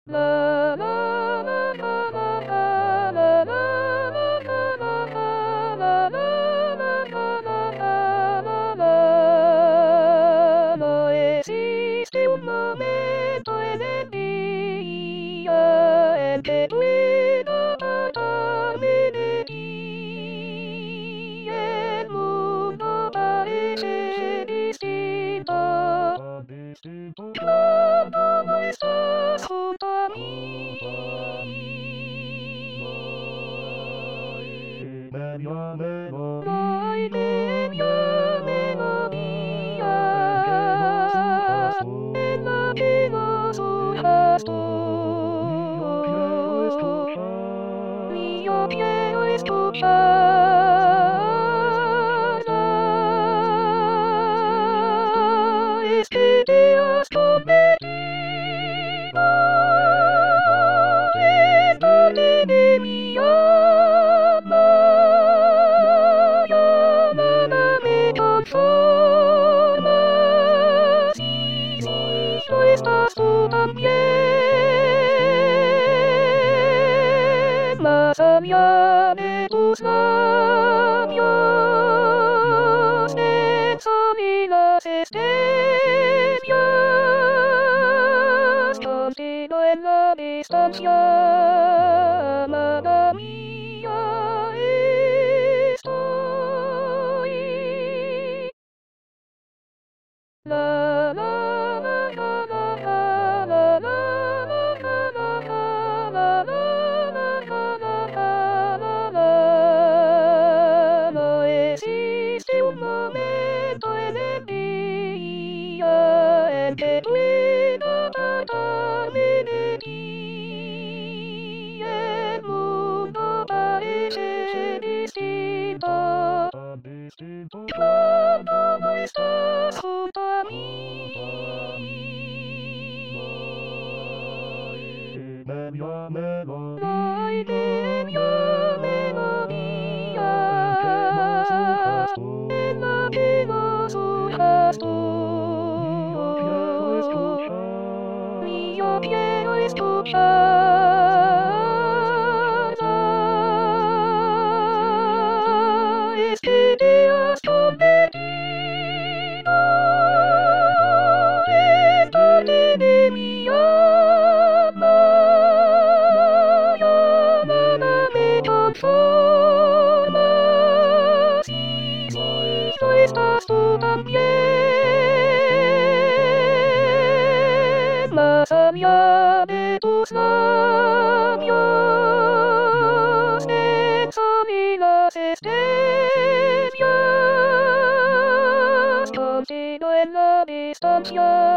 La la la la la la la la la la la no existe un momento en el día en que pueda tratarme de ti. El mundo parece distinto cuando no estás junto a mí. No hay media melodía en la que no surjas tú. Ni yo quiero escucharla. Es que te has convertido en parte de mi alma. Ya nada me conforma si no estás tú también. Más allá de tus labios, el sol y las estrellas, contigo en la distancia, amada mía, estoy. La la la la la la la la no existe un momento en el día en que pueda tratarme de ti. El mundo parece distinto cuando no estás junto a mí. No hay media melodía en la que no surjas tú. Ni yo quiero escucharla. Es que te has convertido en parte de mi alma. Ya nada me conforma si no estás tú también. Más allá de tus labios, el sol y las estrellas, contigo en la distancia.